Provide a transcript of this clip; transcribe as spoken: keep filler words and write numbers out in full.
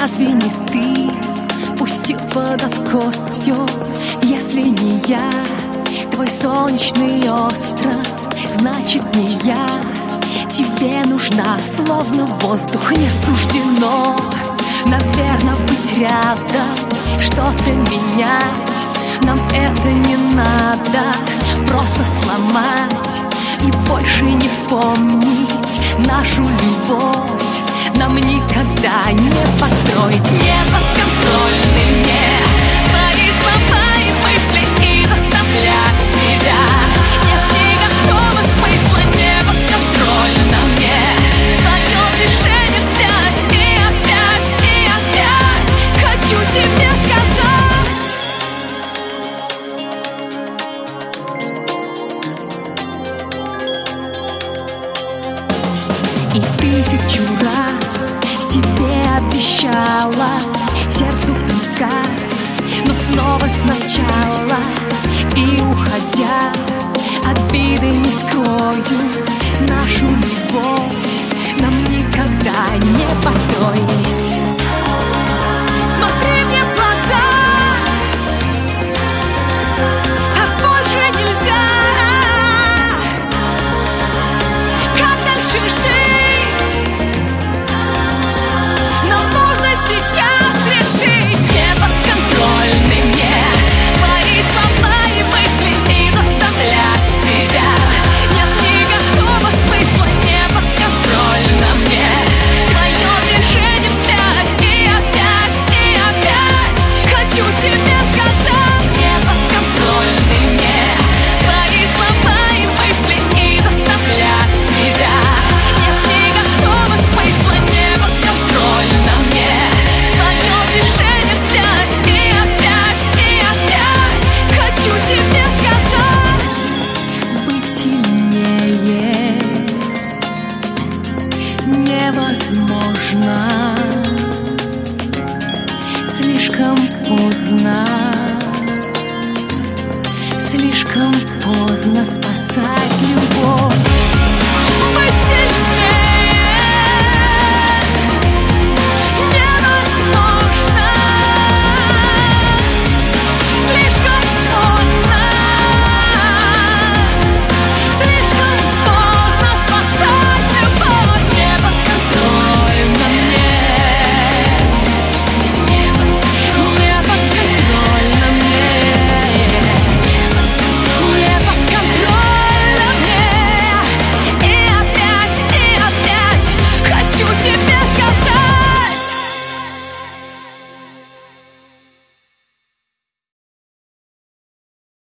Разве не ты пустил под откос все? Если не я, твой солнечный остров, значит не я. Тебе нужна, словно воздух, не суждено, наверное, быть рядом, что-то менять. Нам это не надо, просто сломать и больше не вспомнить нашу любовь. Нам никогда не построить. Неподконтрольны мне твои слова и мысли, и заставлять себя нет никакого смысла. Неподконтрольно мне твое движение вспять, и опять, и опять хочу тебе сказать. И тысячу раз себе обещала сердцу приказ, но снова сначала. И уходя, обиды не скрою, нашу любовь нам никогда не построить. Смотри мне в глаза, как больше нельзя, как дальше жить. Нам нужно сейчас решить. Неподконтрольны мне твои слова и мысли, и заставлять себя нет никакого смысла. Неподконтрольно мне твое движение вспять, и опять, и опять хочу тебе сказать. Неподконтрольны мне твои слова и мысли, и заставлять себя нет никакого смысла. Неподконтрольно мне твое движение вспять, и опять, и опять хочу тебе сказать. Быть сильнее невозможно, слишком поздно, слишком поздно спасать.